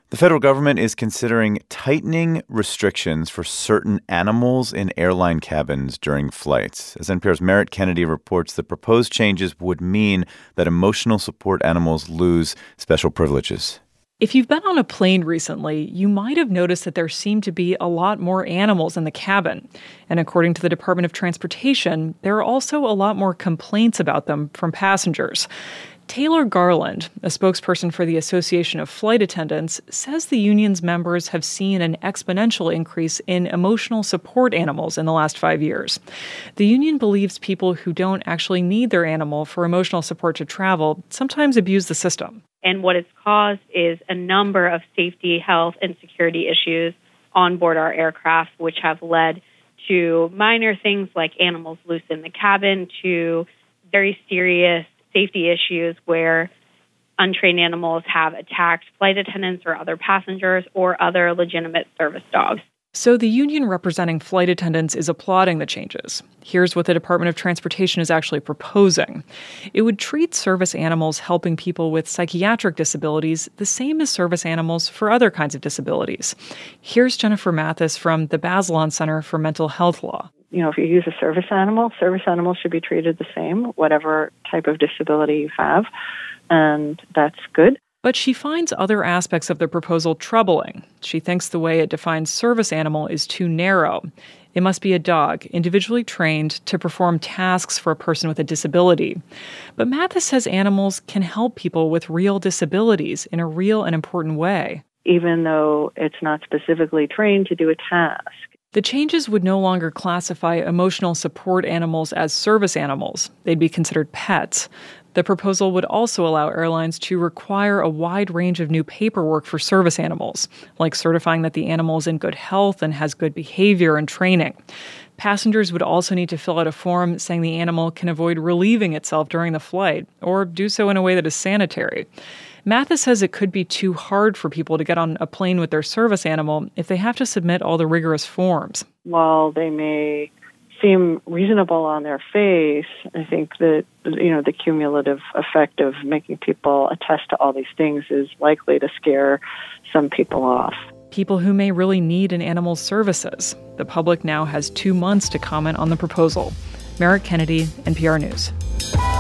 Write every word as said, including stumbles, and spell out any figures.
The federal government is considering tightening restrictions for certain animals in airline cabins during flights. As N P R's Merritt Kennedy reports, the proposed changes would mean that emotional support animals lose special privileges. If you've been on a plane recently, you might have noticed that there seem to be a lot more animals in the cabin. And according to the Department of Transportation, there are also a lot more complaints about them from passengers. Taylor Garland, a spokesperson for the Association of Flight Attendants, says the union's members have seen an exponential increase in emotional support animals in the last five years. The union believes people who don't actually need their animal for emotional support to travel sometimes abuse the system. And what it's caused is a number of safety, health, and security issues on board our aircraft, which have led to minor things like animals loose in the cabin to very serious safety issues where untrained animals have attacked flight attendants or other passengers or other legitimate service dogs. So the union representing flight attendants is applauding the changes. Here's what the Department of Transportation is actually proposing. It would treat service animals helping people with psychiatric disabilities the same as service animals for other kinds of disabilities. Here's Jennifer Mathis from the Bazelon Center for Mental Health Law. You know, if you use a service animal, service animals should be treated the same, whatever type of disability you have, and that's good. But she finds other aspects of the proposal troubling. She thinks the way it defines service animal is too narrow. It must be a dog, individually trained to perform tasks for a person with a disability. But Mathis says animals can help people with real disabilities in a real and important way. Even though it's not specifically trained to do a task. The changes would no longer classify emotional support animals as service animals. They'd be considered pets. The proposal would also allow airlines to require a wide range of new paperwork for service animals, like certifying that the animal is in good health and has good behavior and training. Passengers would also need to fill out a form saying the animal can avoid relieving itself during the flight, or do so in a way that is sanitary. Mathis says it could be too hard for people to get on a plane with their service animal if they have to submit all the rigorous forms. While they may seem reasonable on their face, I think that, you know, the cumulative effect of making people attest to all these things is likely to scare some people off. People who may really need an animal's services. The public now has two months to comment on the proposal. Merritt Kennedy, N P R News.